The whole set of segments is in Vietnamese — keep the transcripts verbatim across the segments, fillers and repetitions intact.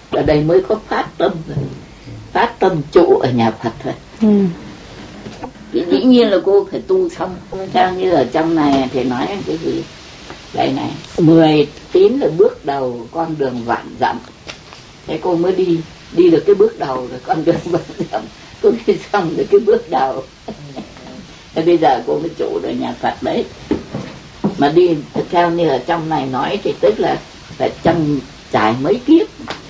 ở đây mới có phát tâm rồi. Phát tâm trụ ở nhà Phật thôi. Ừ. Dĩ nhiên là cô phải tu xong. Theo như ở trong này thì nói cái gì đây này, mười tín là bước đầu con đường vạn dặm. Thế cô mới đi đi được cái bước đầu rồi, con đường vạn dặm cô đi xong được cái bước đầu. Thế bây giờ cô mới trụ ở nhà Phật đấy. Mà đi theo như ở trong này nói thì tức là phải trong trải mấy kiếp,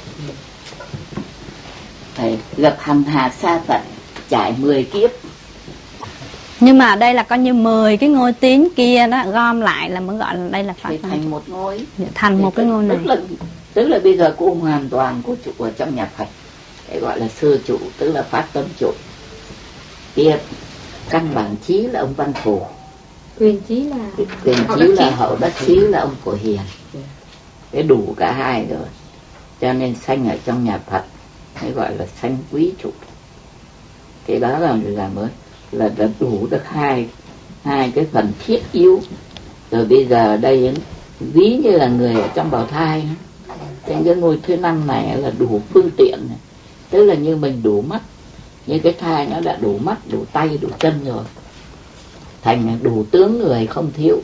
phải gặp hành hạ xa Phật trải mười kiếp. Nhưng mà đây là coi như mười cái ngôi tín kia đó gom lại là mới gọi là đây là Phật. Thì thành một ngôi. Thành thì một cái ngôi này. Tức là, tức là bây giờ cô hoàn toàn cô trụ ở trong nhà Phật. Cái gọi là sơ trụ, tức là phát tâm trụ. Tiếp căn bản chí là ông Văn Thù. Quyền chí là quyền chí là hậu đắc chí là ông Phổ Hiền. Cái đủ cả hai rồi. Cho nên sanh ở trong nhà Phật cái gọi là sanh quý trụ. Cái đó là là mới là đã đủ được hai hai cái phần thiết yếu. Rồi bây giờ đây ví như là người ở trong bào thai, trên cái ngôi thứ năm này là đủ phương tiện này. Tức là như mình đủ mắt, như cái thai nó đã đủ mắt, đủ tay, đủ chân rồi, thành đủ tướng người không thiếu.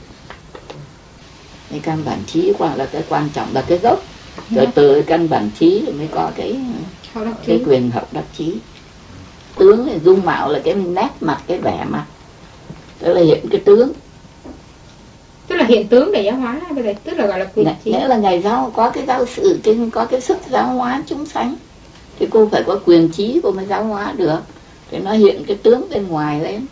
Cái căn bản trí quả là cái quan trọng, là cái gốc. Rồi từ cái căn bản trí mới có cái cái quyền hậu đắc chí. Tướng thì dung mạo là cái nét mặt, cái vẻ mặt, tức là hiện cái tướng, tức là hiện tướng để giáo hóa. Bây giờ tức là gọi là quyền chí. Nghĩa là ngày giáo có cái giáo sự, cái có cái sức giáo hóa chúng sanh, thì cô phải có quyền chí cô mới giáo hóa được. Thì nó hiện cái tướng bên ngoài lên,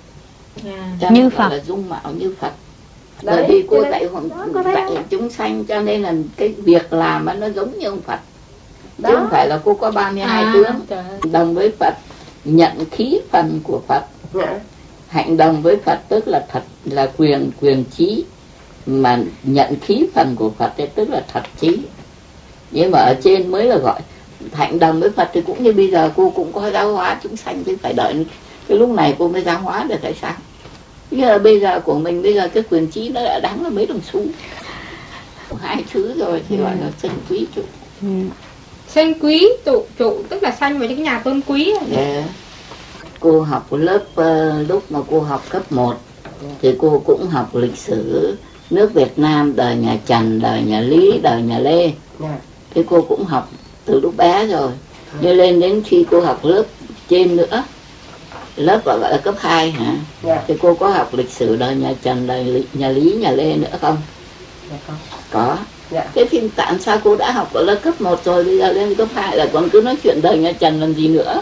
à, như Phật, là dung mạo như Phật. Bởi vì cô dạy dạy chúng sanh cho nên là cái việc làm nó giống như ông Phật. Chứ không phải là cô có ba mươi hai à, tướng trời. Đồng với Phật, nhận khí phần của Phật, dạ. Hạnh đồng với Phật tức là thật là quyền quyền chí, mà nhận khí phần của Phật thì tức là thật chí. Nhưng mà ở trên mới là gọi hạnh đồng với Phật thì cũng như bây giờ cô cũng có giáo hóa chúng sanh, chứ phải đợi cái lúc này cô mới giáo hóa được tại sao? Bây giờ bây giờ của mình bây giờ cái quyền chí nó đã đáng là mấy đồng xu, hai thứ rồi thì gọi là sanh quý trụ. Ừ. Sanh quý trụ trụ tức là sanh vào cái nhà tôn quý. Yeah. Cô học lớp uh, lúc mà cô học cấp một thì cô cũng học lịch sử nước Việt Nam, đời nhà Trần, đời nhà Lý, đời nhà Lê. Thì cô cũng học từ lúc bé rồi. Nhưng lên đến khi cô học lớp trên nữa, lớp gọi là cấp hai hả? Yeah. Thì cô có học lịch sử đời nhà Trần, đời nhà Lý, nhà Lê nữa không? Yeah, không. Có. Yeah. Thế thì tại sao cô đã học ở lớp cấp một rồi, bây giờ lên cấp hai là còn cứ nói chuyện đời nhà Trần làm gì nữa?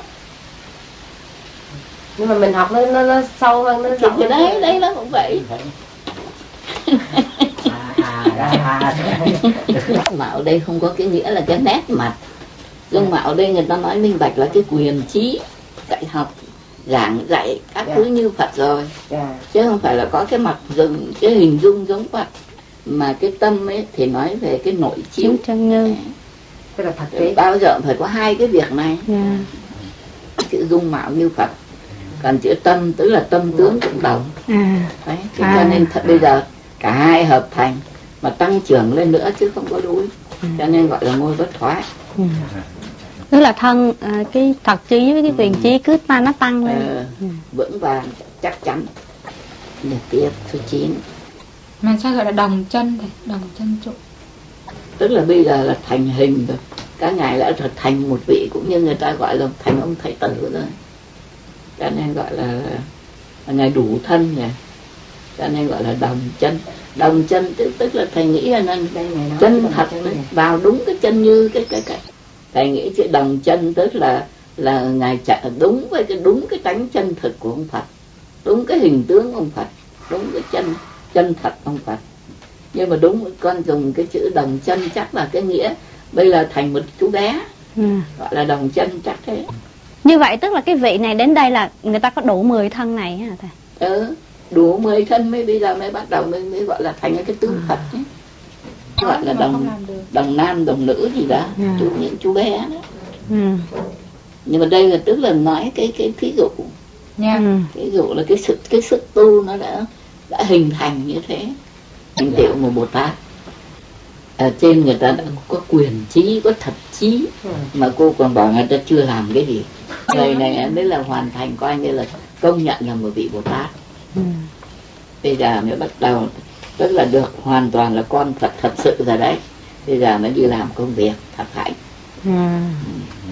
Nhưng mà mình học nó nó, nó sâu hơn, nó rộng hơn. Đấy, đấy nó cũng vậy. Dung mạo đây không có cái nghĩa là cái nét mặt. Dung mạo đây người ta nói minh bạch là cái quyền chí, dạy học, giảng dạy các yeah. thứ như Phật rồi, yeah. chứ không phải là có cái mặt dùng cái hình dung giống Phật, mà cái tâm ấy thì nói về cái nội chiếu chân như. Tức là thật tế. Bao giờ phải có hai cái việc này, yeah. chữ dung mạo như Phật, còn chữ tâm tức là tâm tướng cũng đồng. À. Đấy, thế à. Cho nên thật bây giờ cả hai hợp thành mà tăng trưởng lên nữa chứ không có đuối, ừ. cho nên gọi là ngôi bất thoái. Ừ. Tức là thân à, cái thật chí với cái quyền ừ. chí cứ ta nó tăng lên, ờ, ừ. vững vàng chắc chắn. Để tiếp số chín. Mà sao gọi là đồng chân này, đồng chân trụ? Tức là bây giờ là thành hình rồi, các ngài đã thật thành một vị, cũng như người ta gọi là thành ông thầy tử rồi, cho nên gọi là, là ngài đủ thân nhỉ, cho nên gọi là đồng chân. Đồng chân tức, tức là thầy nghĩ là nên chân thật vào đúng cái chân như cái cái cái thầy nghĩ chữ đồng chân tức là là ngài chạy đúng với cái đúng cái tánh chân thực của ông Phật, đúng cái hình tướng ông Phật, đúng cái chân chân thật ông Phật. Nhưng mà đúng con dùng cái chữ đồng chân chắc là cái nghĩa bây giờ thành một chú bé, ừ. gọi là đồng chân chắc thế. Như vậy tức là cái vị này đến đây là người ta có đủ mười thân này hả thầy? Ừ, đủ mười thân mới bây giờ mới bắt đầu mới, mới gọi là thành cái tướng ừ. Phật ấy. Gọi là đồng đồng nam đồng nữ gì đó, ừ. chú, những chú bé đó. Ừ. Nhưng mà đây là tức là nói cái cái ví dụ, yeah. ví dụ là cái sự cái sức tu nó đã đã hình thành như thế, thành tựu một Bồ Tát. ở trên người ta đã có quyền trí, có thật trí, Ừ. mà cô còn bảo người ta chưa làm cái gì. Người này mới là hoàn thành, coi như là công nhận là một vị Bồ Tát. Ừ. Bây giờ mới bắt đầu, tức là được hoàn toàn là con Phật thật sự rồi đấy. Bây giờ mới đi làm công việc thật hạnh. Ừ.